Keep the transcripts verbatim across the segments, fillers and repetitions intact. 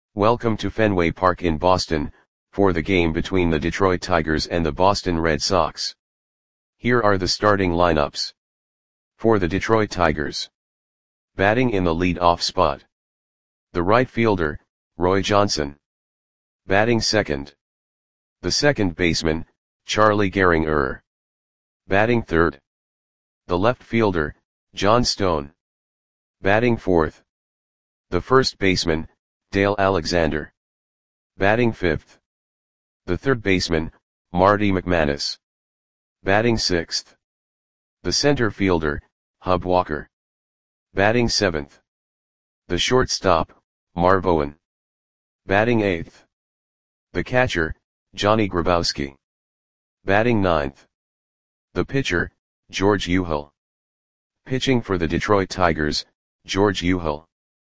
Welcome to Fenway Park in Boston, for the game between the Detroit Tigers and the Boston Red Sox. Here are the starting lineups. For the Detroit Tigers. Batting in the lead-off spot. The right fielder, Roy Johnson. Batting second. The second baseman, Charlie Gehringer. Batting third. The left fielder, John Stone. Batting fourth. The first baseman, Dale Alexander. Batting fifth. The third baseman, Marty McManus. Batting sixth. The center fielder, Hub Walker. Batting seventh. The shortstop, Marv Owen. Batting eighth. The catcher, Johnny Grabowski. Batting ninth. The pitcher, George Euchel. Pitching for the Detroit Tigers, George Euchel.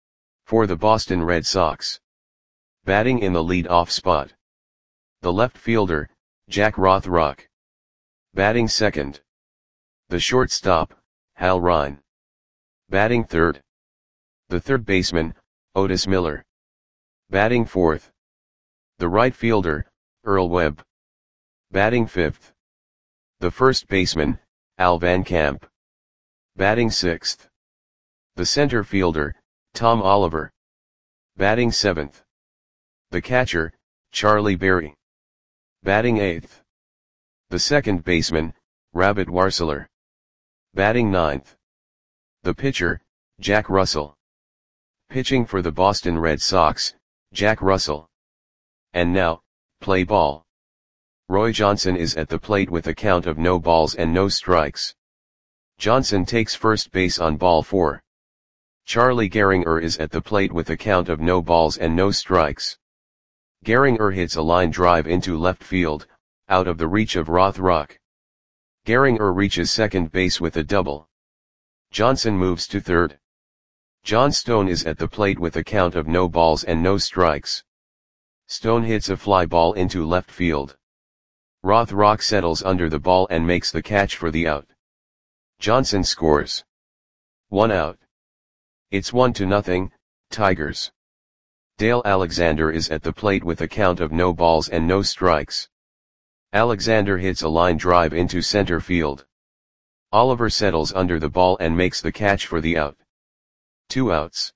For the Boston Red Sox. Batting in the lead-off spot. The left fielder, Jack Rothrock. Batting second. The shortstop, Hal Ryan. Batting third. The third baseman, Otis Miller. Batting fourth. The right fielder, Earl Webb. Batting fifth. The first baseman, Al Van Camp. Batting sixth. The center fielder, Tom Oliver. Batting seventh. The catcher, Charlie Berry. Batting eighth. The second baseman, Rabbit Warseler. Batting ninth. The pitcher, Jack Russell. Pitching for the Boston Red Sox, Jack Russell. And now, play ball. Roy Johnson is at the plate with a count of no balls and no strikes. Johnson takes first base on ball four. Charlie Gehringer is at the plate with a count of no balls and no strikes. Gehringer hits a line drive into left field, out of the reach of Rothrock. Gehringer reaches second base with a double. Johnson moves to third. John Stone is at the plate with a count of no balls and no strikes. Stone hits a fly ball into left field. Rothrock settles under the ball and makes the catch for the out. Johnson scores. One out. It's one to nothing, Tigers. Dale Alexander is at the plate with a count of no balls and no strikes. Alexander hits a line drive into center field. Oliver settles under the ball and makes the catch for the out. Two outs.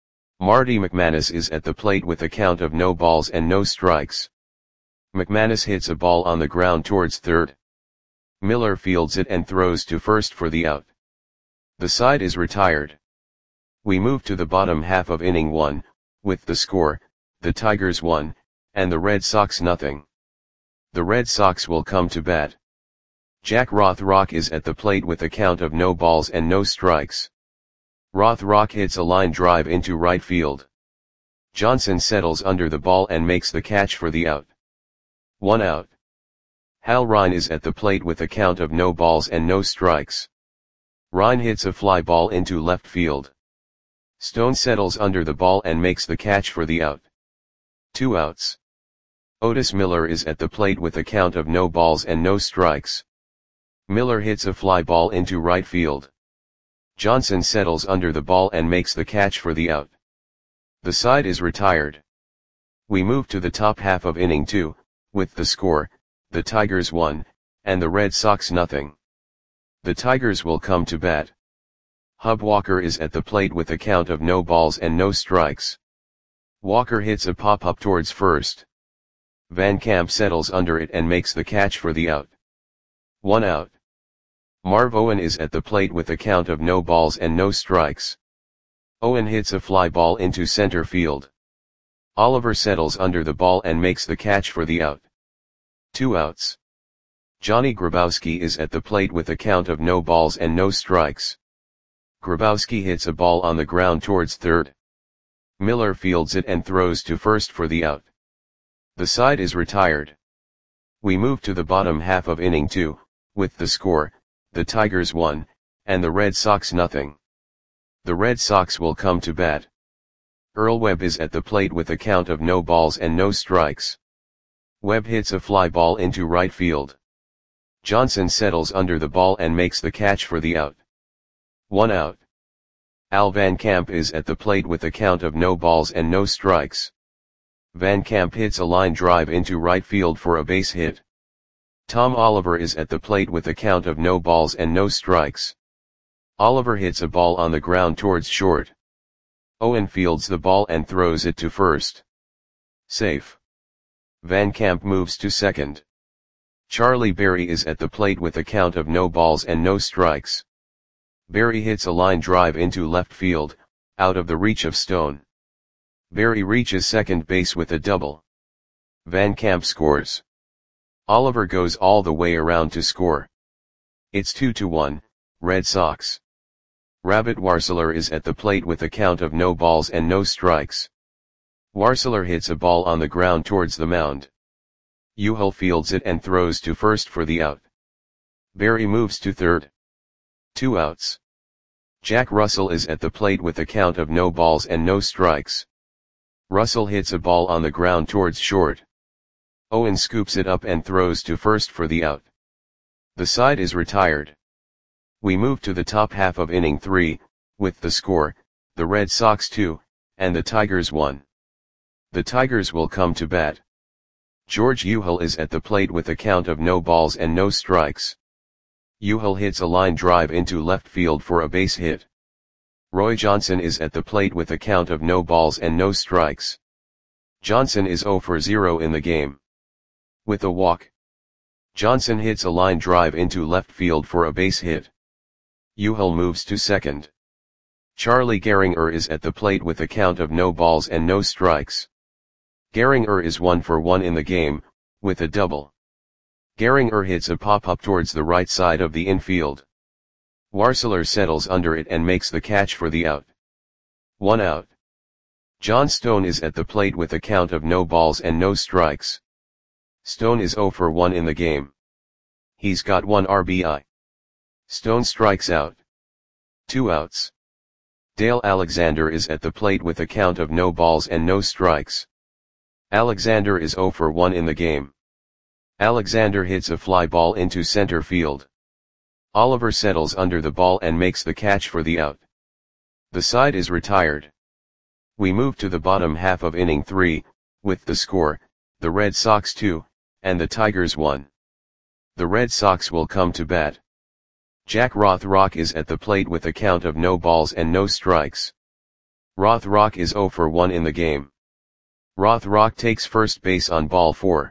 Marty McManus is at the plate with a count of no balls and no strikes. McManus hits a ball on the ground towards third. Miller fields it and throws to first for the out. The side is retired. We move to the bottom half of inning one, with the score, the Tigers one, and the Red Sox nothing. The Red Sox will come to bat. Jack Rothrock is at the plate with a count of no balls and no strikes. Rothrock hits a line drive into right field. Johnson settles under the ball and makes the catch for the out. One out. Hal Ryan is at the plate with a count of no balls and no strikes. Ryan hits a fly ball into left field. Stone settles under the ball and makes the catch for the out. Two outs. Otis Miller is at the plate with a count of no balls and no strikes. Miller hits a fly ball into right field. Johnson settles under the ball and makes the catch for the out. The side is retired. We move to the top half of inning two, with the score, the Tigers one, and the Red Sox nothing. The Tigers will come to bat. Hub Walker is at the plate with a count of no balls and no strikes. Walker hits a pop-up towards first. Van Camp settles under it and makes the catch for the out. One out. Marv Owen is at the plate with a count of no balls and no strikes. Owen hits a fly ball into center field. Oliver settles under the ball and makes the catch for the out. Two outs. Johnny Grabowski is at the plate with a count of no balls and no strikes. Grabowski hits a ball on the ground towards third. Miller fields it and throws to first for the out. The side is retired. We move to the bottom half of inning two, with the score, the Tigers one, and the Red Sox nothing. The Red Sox will come to bat. Earl Webb is at the plate with a count of no balls and no strikes. Webb hits a fly ball into right field. Johnson settles under the ball and makes the catch for the out. One out. Al Van Camp is at the plate with a count of no balls and no strikes. Van Camp hits a line drive into right field for a base hit. Tom Oliver is at the plate with a count of no balls and no strikes. Oliver hits a ball on the ground towards short. Owen fields the ball and throws it to first. Safe. Van Camp moves to second. Charlie Berry is at the plate with a count of no balls and no strikes. Berry hits a line drive into left field, out of the reach of Stone. Berry reaches second base with a double. Van Camp scores. Oliver goes all the way around to score. It's two to one, Red Sox. Rabbit Warseler is at the plate with a count of no balls and no strikes. Warseler hits a ball on the ground towards the mound. Uhl fields it and throws to first for the out. Berry moves to third. Two outs. Jack Russell is at the plate with a count of no balls and no strikes. Russell hits a ball on the ground towards short. Owen scoops it up and throws to first for the out. The side is retired. We move to the top half of inning three, with the score, the Red Sox two, and the Tigers one. The Tigers will come to bat. George Uhl is at the plate with a count of no balls and no strikes. Uhl hits a line drive into left field for a base hit. Roy Johnson is at the plate with a count of no balls and no strikes. Johnson is zero for zero in the game. With a walk. Johnson hits a line drive into left field for a base hit. Uhl moves to second. Charlie Gehringer is at the plate with a count of no balls and no strikes. Gehringer is one for one in the game, with a double. Gehringer hits a pop-up towards the right side of the infield. Warseler settles under it and makes the catch for the out. One out. John Stone is at the plate with a count of no balls and no strikes. Stone is zero for one in the game. He's got one R B I. Stone strikes out. Two outs. Dale Alexander is at the plate with a count of no balls and no strikes. Alexander is zero for one in the game. Alexander hits a fly ball into center field. Oliver settles under the ball and makes the catch for the out. The side is retired. We move to the bottom half of inning three, with the score, the Red Sox two, and the Tigers one. The Red Sox will come to bat. Jack Rothrock is at the plate with a count of no balls and no strikes. Rothrock is zero for one in the game. Rothrock takes first base on ball four.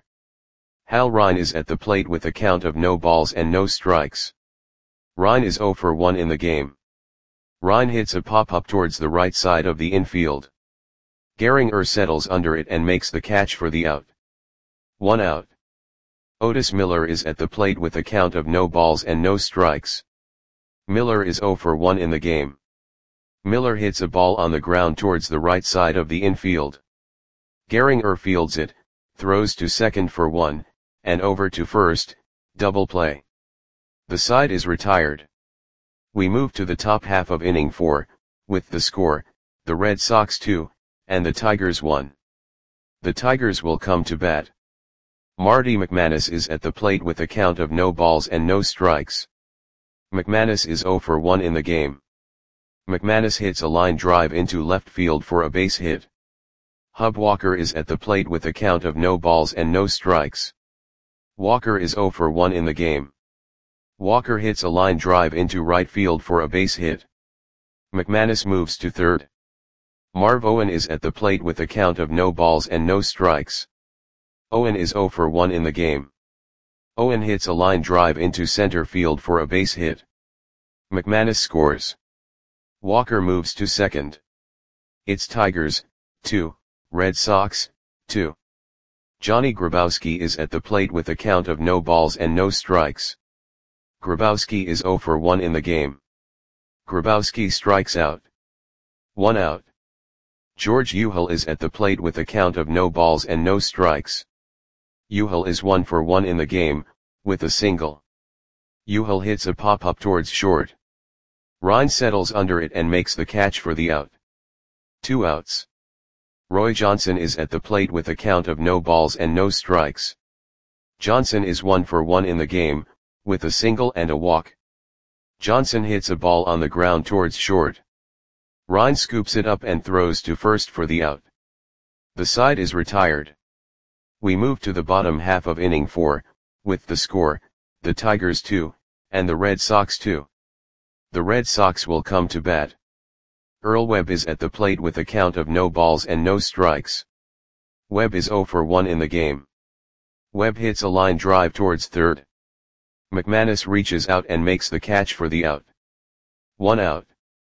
Hal Rine is at the plate with a count of no balls and no strikes. Rine is zero for one in the game. Rine hits a pop-up towards the right side of the infield. Gehringer settles under it and makes the catch for the out. One out. Otis Miller is at the plate with a count of no balls and no strikes. Miller is zero for one in the game. Miller hits a ball on the ground towards the right side of the infield. Gehringer fields it, throws to second for one, and over to first, double play. The side is retired. We move to the top half of inning four, with the score, the Red Sox two, and the Tigers one. The Tigers will come to bat. Marty McManus is at the plate with a count of no balls and no strikes. McManus is zero for one in the game. McManus hits a line drive into left field for a base hit. Hub Walker is at the plate with a count of no balls and no strikes. Walker is zero for one in the game. Walker hits a line drive into right field for a base hit. McManus moves to third. Marv Owen is at the plate with a count of no balls and no strikes. Owen is zero for one in the game. Owen hits a line drive into center field for a base hit. McManus scores. Walker moves to second. It's Tigers, two, Red Sox, two. Johnny Grabowski is at the plate with a count of no balls and no strikes. Grabowski is zero for one in the game. Grabowski strikes out. One out. George Uhl is at the plate with a count of no balls and no strikes. Uhl is one for one in the game, with a single. Uhl hits a pop-up towards short. Rine settles under it and makes the catch for the out. Two outs. Roy Johnson is at the plate with a count of no balls and no strikes. Johnson is one for one in the game, with a single and a walk. Johnson hits a ball on the ground towards short. Rine scoops it up and throws to first for the out. The side is retired. We move to the bottom half of inning four, with the score, the Tigers two, and the Red Sox two. The Red Sox will come to bat. Earl Webb is at the plate with a count of no balls and no strikes. Webb is oh for one in the game. Webb hits a line drive towards third. McManus reaches out and makes the catch for the out. One out.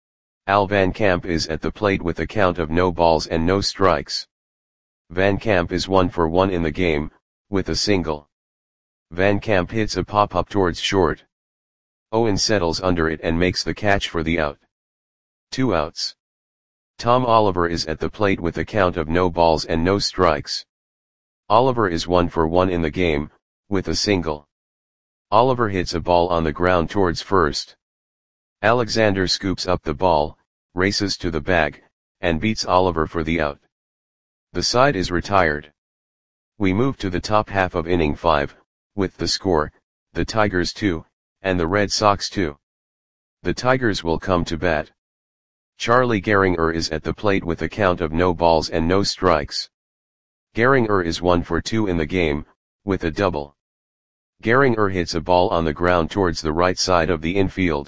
Al Van Camp is at the plate with a count of no balls and no strikes. Van Camp is one for one in the game, with a single. Van Camp hits a pop-up towards short. Owen settles under it and makes the catch for the out. Two outs. Tom Oliver is at the plate with a count of no balls and no strikes. Oliver is one for one in the game, with a single. Oliver hits a ball on the ground towards first. Alexander scoops up the ball, races to the bag, and beats Oliver for the out. The side is retired. We move to the top half of inning five, with the score, the Tigers two, and the Red Sox two. The Tigers will come to bat. Charlie Gehringer is at the plate with a count of no balls and no strikes. Gehringer is one for two in the game, with a double. Gehringer hits a ball on the ground towards the right side of the infield.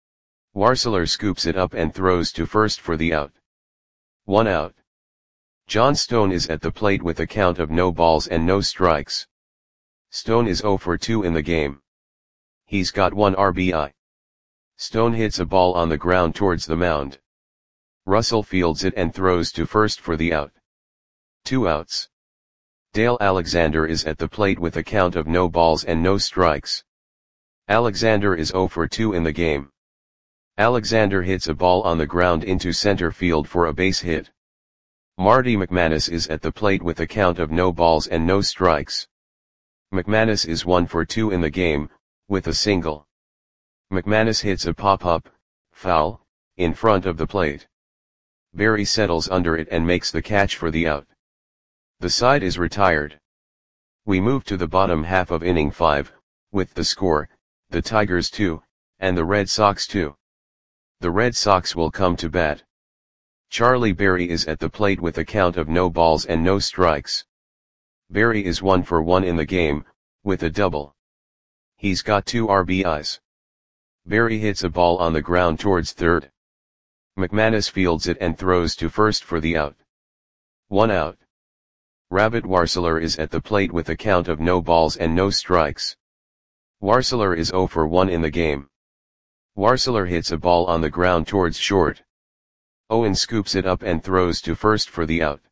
Warseler scoops it up and throws to first for the out. One out. John Stone is at the plate with a count of no balls and no strikes. Stone is oh for two in the game. He's got one R B I. Stone hits a ball on the ground towards the mound. Russell fields it and throws to first for the out. Two outs. Dale Alexander is at the plate with a count of no balls and no strikes. Alexander is oh for two in the game. Alexander hits a ball on the ground into center field for a base hit. Marty McManus is at the plate with a count of no balls and no strikes. McManus is one for two in the game, with a single. McManus hits a pop-up, foul, in front of the plate. Berry settles under it and makes the catch for the out. The side is retired. We move to the bottom half of inning five, with the score, the Tigers two, and the Red Sox two. The Red Sox will come to bat. Charlie Berry is at the plate with a count of no balls and no strikes. Berry is one for one in the game, with a double. He's got two R B Is. Berry hits a ball on the ground towards third. McManus fields it and throws to first for the out. One out. Rabbit Warseler is at the plate with a count of no balls and no strikes. Warseler is oh for one in the game. Warseler hits a ball on the ground towards short. Owen scoops it up and throws to first for the out.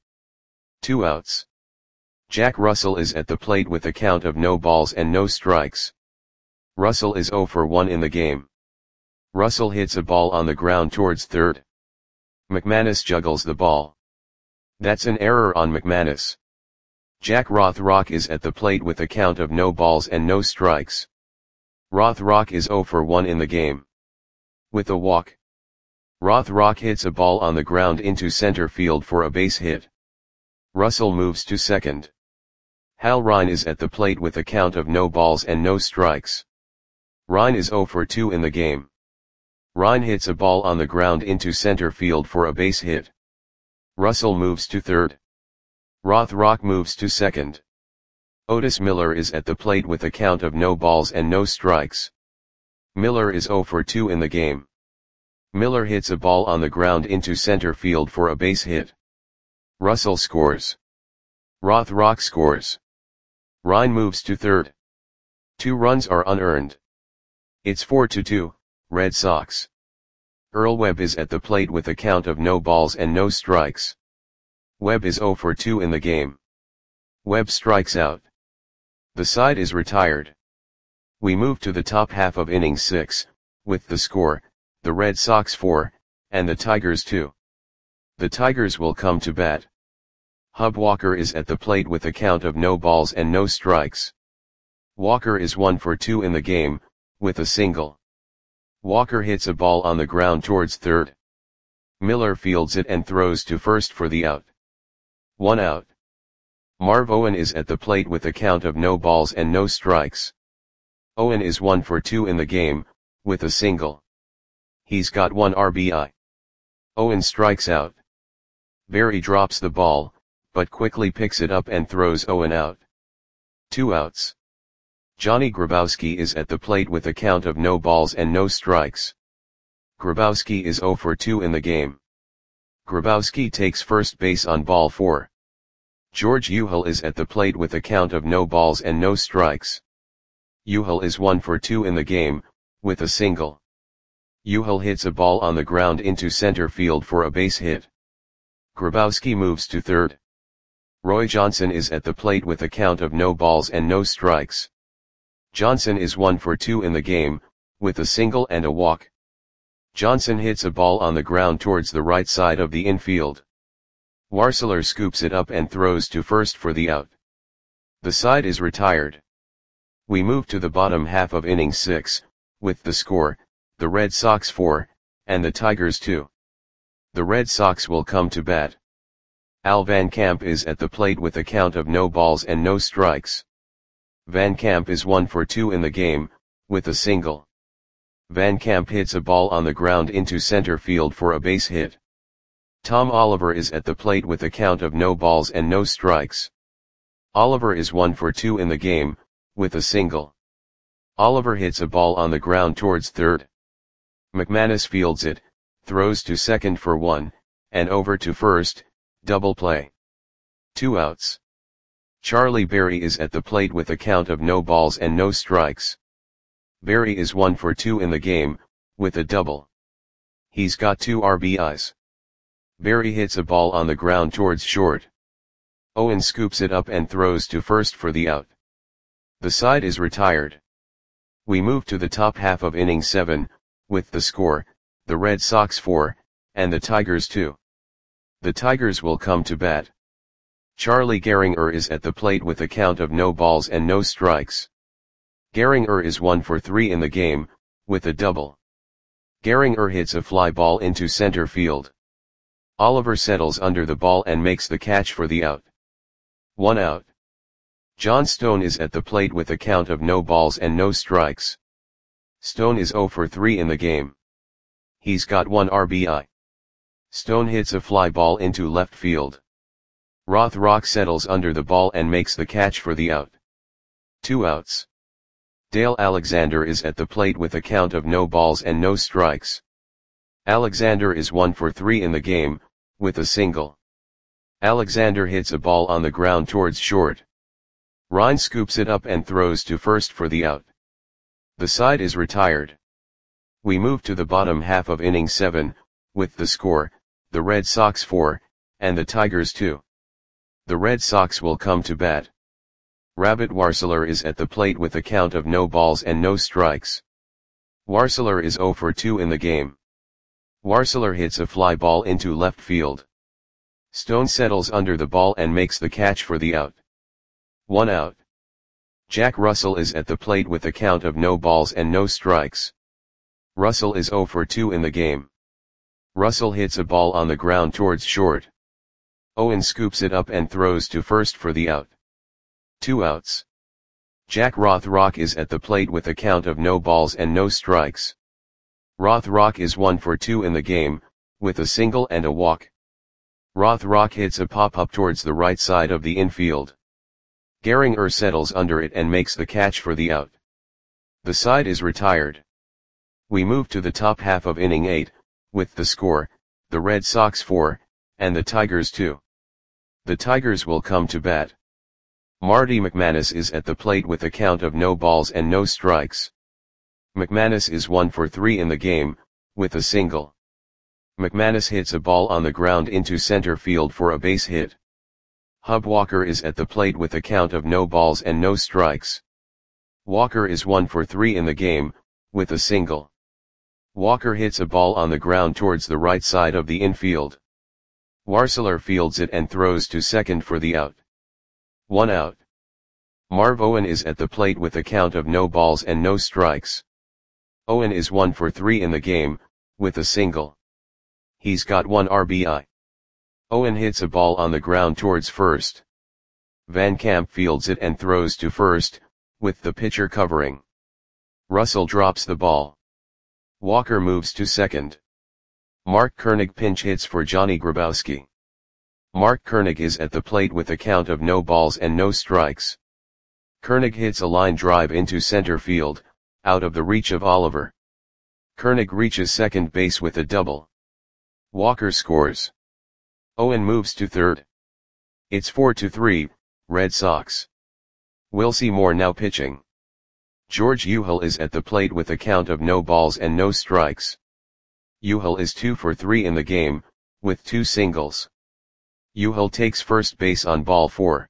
Two outs. Jack Russell is at the plate with a count of no balls and no strikes. Russell is oh for one in the game. Russell hits a ball on the ground towards third. McManus juggles the ball. That's an error on McManus. Jack Rothrock is at the plate with a count of no balls and no strikes. Rothrock is oh for one in the game. With a walk. Rothrock hits a ball on the ground into center field for a base hit. Russell moves to second. Hal Ryan is at the plate with a count of no balls and no strikes. Ryan is oh for two in the game. Ryan hits a ball on the ground into center field for a base hit. Russell moves to third. Rothrock moves to second. Otis Miller is at the plate with a count of no balls and no strikes. Miller is oh for two in the game. Miller hits a ball on the ground into center field for a base hit. Russell scores. Rothrock scores. Ryan moves to third. Two runs are unearned. It's four to two, Red Sox. Earl Webb is at the plate with a count of no balls and no strikes. Webb is oh for two in the game. Webb strikes out. The side is retired. We move to the top half of inning six, with the score, the Red Sox four, and the Tigers two. The Tigers will come to bat. Hub Walker is at the plate with a count of no balls and no strikes. Walker is one for two in the game, with a single. Walker hits a ball on the ground towards third. Miller fields it and throws to first for the out. One out. Marv Owen is at the plate with a count of no balls and no strikes. Owen is one for two in the game, with a single. He's got one R B I. Owen strikes out. Berry drops the ball, but quickly picks it up and throws Owen out. Two outs. Johnny Grabowski is at the plate with a count of no balls and no strikes. Grabowski is oh for two in the game. Grabowski takes first base on ball four. George Uhel is at the plate with a count of no balls and no strikes. Uhel is one for two in the game, with a single. Uhel hits a ball on the ground into center field for a base hit. Grabowski moves to third. Roy Johnson is at the plate with a count of no balls and no strikes. Johnson is one for two in the game, with a single and a walk. Johnson hits a ball on the ground towards the right side of the infield. Warseler scoops it up and throws to first for the out. The side is retired. We move to the bottom half of inning six, with the score, the Red Sox four, and the Tigers two. The Red Sox will come to bat. Al Van Camp is at the plate with a count of no balls and no strikes. Van Camp is one for two in the game, with a single. Van Camp hits a ball on the ground into center field for a base hit. Tom Oliver is at the plate with a count of no balls and no strikes. Oliver is one for two in the game, with a single. Oliver hits a ball on the ground towards third. McManus fields it, throws to second for one, and over to first, double play. Two outs. Charlie Berry is at the plate with a count of no balls and no strikes. Berry is one for two in the game, with a double. He's got two R B Is. Berry hits a ball on the ground towards short. Owen scoops it up and throws to first for the out. The side is retired. We move to the top half of inning seven, with the score, the Red Sox four, and the Tigers two. The Tigers will come to bat. Charlie Gehringer is at the plate with a count of no balls and no strikes. Gehringer is one for three in the game, with a double. Gehringer hits a fly ball into center field. Oliver settles under the ball and makes the catch for the out. One out. John Stone is at the plate with a count of no balls and no strikes. Stone is oh for three in the game. He's got one R B I. Stone hits a fly ball into left field. Rothrock settles under the ball and makes the catch for the out. Two outs. Dale Alexander is at the plate with a count of no balls and no strikes. Alexander is one for three in the game, with a single. Alexander hits a ball on the ground towards short. Ryan scoops it up and throws to first for the out. The side is retired. We move to the bottom half of inning seven, with the score, the Red Sox four, and the Tigers two. The Red Sox will come to bat. Rabbit Warseler is at the plate with a count of no balls and no strikes. Warseler is oh for two in the game. Warseler hits a fly ball into left field. Stone settles under the ball and makes the catch for the out. One out. Jack Russell is at the plate with a count of no balls and no strikes. Russell is oh for two in the game. Russell hits a ball on the ground towards short. Owen scoops it up and throws to first for the out. Two outs. Jack Rothrock is at the plate with a count of no balls and no strikes. Rothrock is one for two in the game, with a single and a walk. Rothrock hits a pop-up towards the right side of the infield. Gehringer settles under it and makes the catch for the out. The side is retired. We move to the top half of inning eight, with the score, the Red Sox four, and the Tigers two. The Tigers will come to bat. Marty McManus is at the plate with a count of no balls and no strikes. McManus is one for three in the game, with a single. McManus hits a ball on the ground into center field for a base hit. Hub Walker is at the plate with a count of no balls and no strikes. Walker is one for three in the game, with a single. Walker hits a ball on the ground towards the right side of the infield. Warseler fields it and throws to second for the out. One out. Marv Owen is at the plate with a count of no balls and no strikes. Owen is one for three in the game, with a single. He's got one R B I. Owen hits a ball on the ground towards first. Van Camp fields it and throws to first, with the pitcher covering. Russell drops the ball. Walker moves to second. Mark Koenig pinch hits for Johnny Grabowski. Mark Koenig is at the plate with a count of no balls and no strikes. Koenig hits a line drive into center field, out of the reach of Oliver. Koenig reaches second base with a double. Walker scores. Owen moves to third. It's four to three, Red Sox. Wilcie Moore now pitching. George Euhel is at the plate with a count of no balls and no strikes. Euhel is two for three in the game, with two singles. Euhel takes first base on ball four.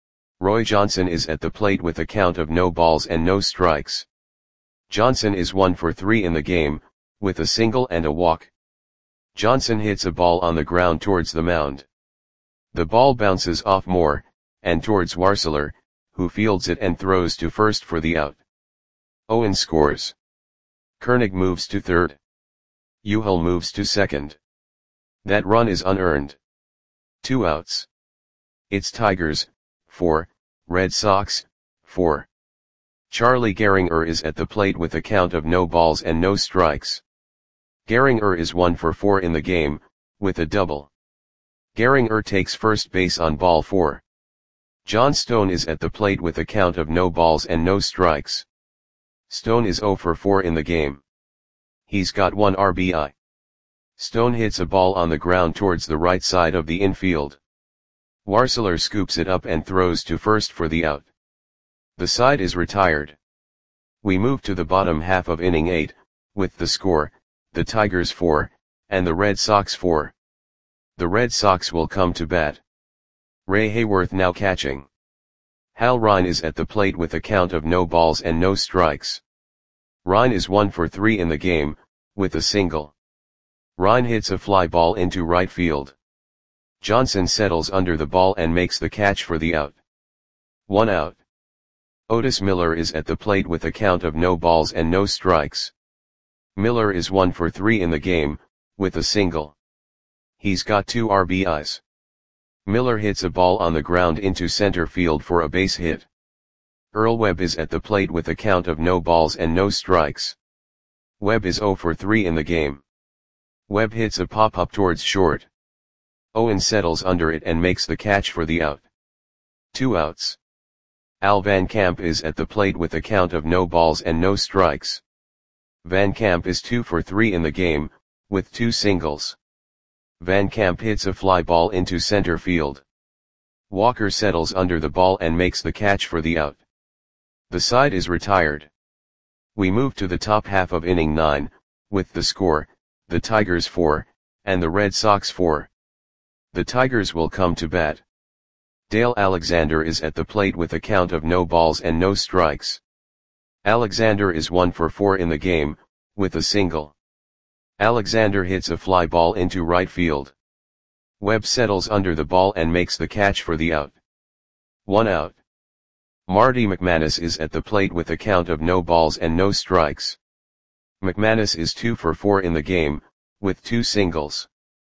Roy Johnson is at the plate with a count of no balls and no strikes. Johnson is one for three in the game, with a single and a walk. Johnson hits a ball on the ground towards the mound. The ball bounces off Moore, and towards Warseler, who fields it and throws to first for the out. Owen scores. Koenig moves to third. Euhel moves to second. That run is unearned. Two outs. It's Tigers, four, Red Sox, four. Charlie Gehringer is at the plate with a count of no balls and no strikes. Gehringer is one for four in the game, with a double. Gehringer takes first base on ball four. John Stone is at the plate with a count of no balls and no strikes. Stone is zero for four in the game. He's got one R B I. Stone hits a ball on the ground towards the right side of the infield. Warseler scoops it up and throws to first for the out. The side is retired. We move to the bottom half of inning eight, with the score, the Tigers four, and the Red Sox four. The Red Sox will come to bat. Ray Hayworth now catching. Hal Ryan is at the plate with a count of no balls and no strikes. Ryan is one for three in the game, with a single. Ryan hits a fly ball into right field. Johnson settles under the ball and makes the catch for the out. One out. Otis Miller is at the plate with a count of no balls and no strikes. Miller is one for three in the game, with a single. He's got two R B Is. Miller hits a ball on the ground into center field for a base hit. Earl Webb is at the plate with a count of no balls and no strikes. Webb is zero for three in the game. Webb hits a pop-up towards short. Owen settles under it and makes the catch for the out. Two outs. Al Van Camp is at the plate with a count of no balls and no strikes. Van Camp is two for three in the game, with two singles. Van Camp hits a fly ball into center field. Walker settles under the ball and makes the catch for the out. The side is retired. We move to the top half of inning nine, with the score, the Tigers four, and the Red Sox four. The Tigers will come to bat. Dale Alexander is at the plate with a count of no balls and no strikes. Alexander is one for four in the game, with a single. Alexander hits a fly ball into right field. Webb settles under the ball and makes the catch for the out. One out. Marty McManus is at the plate with a count of no balls and no strikes. McManus is two for four in the game, with two singles.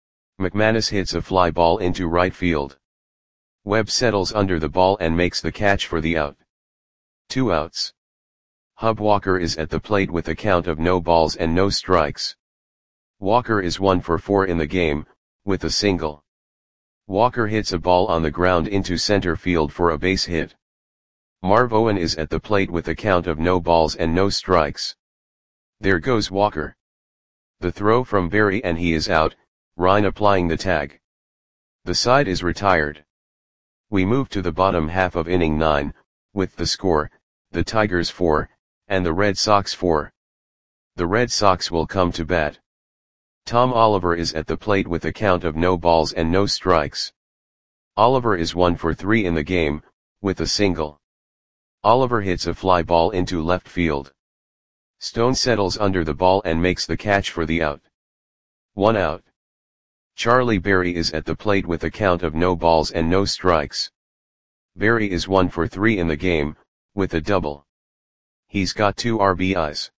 McManus hits a fly ball into right field. Webb settles under the ball and makes the catch for the out. Two outs. Hub Walker is at the plate with a count of no balls and no strikes. Walker is one for four in the game, with a single. Walker hits a ball on the ground into center field for a base hit. Marv Owen is at the plate with a count of no balls and no strikes. There goes Walker. The throw from Berry and he is out, Ryan applying the tag. The side is retired. We move to the bottom half of inning nine, with the score, the Tigers four, and the Red Sox four. The Red Sox will come to bat. Tom Oliver is at the plate with a count of no balls and no strikes. Oliver is one for three in the game, with a single. Oliver hits a fly ball into left field. Stone settles under the ball and makes the catch for the out. One out. Charlie Berry is at the plate with a count of no balls and no strikes. Berry is one for three in the game, with a double. He's got two R B Is.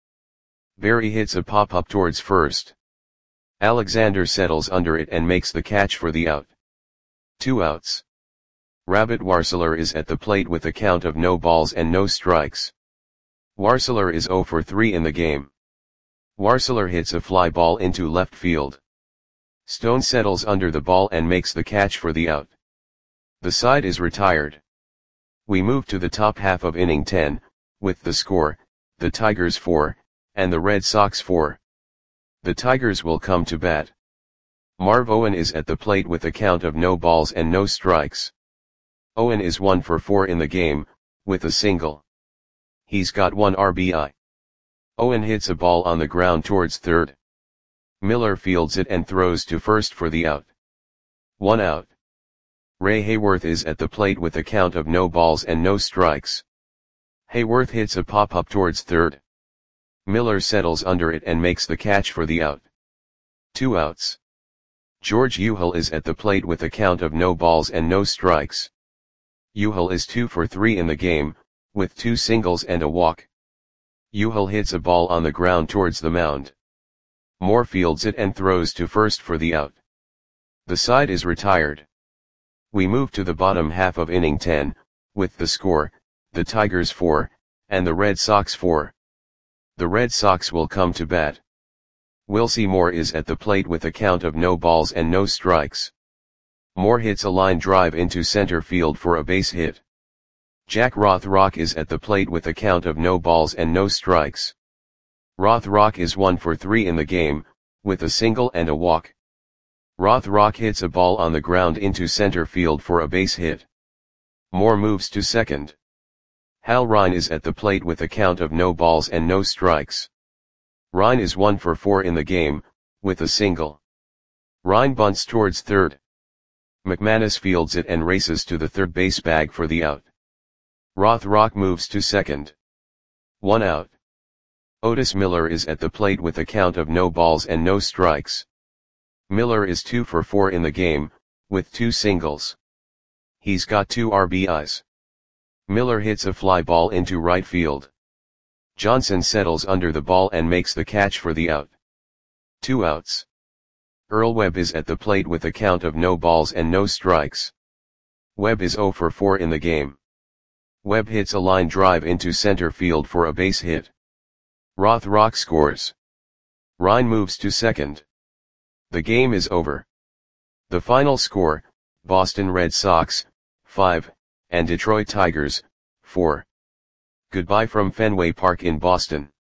Berry hits a pop-up towards first. Alexander settles under it and makes the catch for the out. Two outs. Rabbit Warseler is at the plate with a count of no balls and no strikes. Warseler is zero for three in the game. Warseler hits a fly ball into left field. Stone settles under the ball and makes the catch for the out. The side is retired. We move to the top half of inning ten, with the score, the Tigers four, and the Red Sox four. The Tigers will come to bat. Marv Owen is at the plate with a count of no balls and no strikes. Owen is one for four in the game, with a single. He's got one R B I. Owen hits a ball on the ground towards third. Miller fields it and throws to first for the out. One out. Ray Hayworth is at the plate with a count of no balls and no strikes. Hayworth hits a pop-up towards third. Miller settles under it and makes the catch for the out. Two outs. George Uhel is at the plate with a count of no balls and no strikes. Uhel is two for three in the game, with two singles and a walk. Uhel hits a ball on the ground towards the mound. Moore fields it and throws to first for the out. The side is retired. We move to the bottom half of inning ten, with the score, the Tigers four, and the Red Sox four. The Red Sox will come to bat. Wilcie Moore is at the plate with a count of no balls and no strikes. Moore hits a line drive into center field for a base hit. Jack Rothrock is at the plate with a count of no balls and no strikes. Rothrock is one for three in the game, with a single and a walk. Rothrock hits a ball on the ground into center field for a base hit. Moore moves to second. Hal Rine is at the plate with a count of no balls and no strikes. Rine is one for four in the game, with a single. Rine bunts towards third. McManus fields it and races to the third base bag for the out. Rothrock moves to second. One out. Otis Miller is at the plate with a count of no balls and no strikes. Miller is two for four in the game, with two singles. He's got two R B Is. Miller hits a fly ball into right field. Johnson settles under the ball and makes the catch for the out. Two outs. Earl Webb is at the plate with a count of no balls and no strikes. Webb is zero for four in the game. Webb hits a line drive into center field for a base hit. Rothrock scores. Rine moves to second. The game is over. The final score, Boston Red Sox, five, and Detroit Tigers, four. Goodbye from Fenway Park in Boston.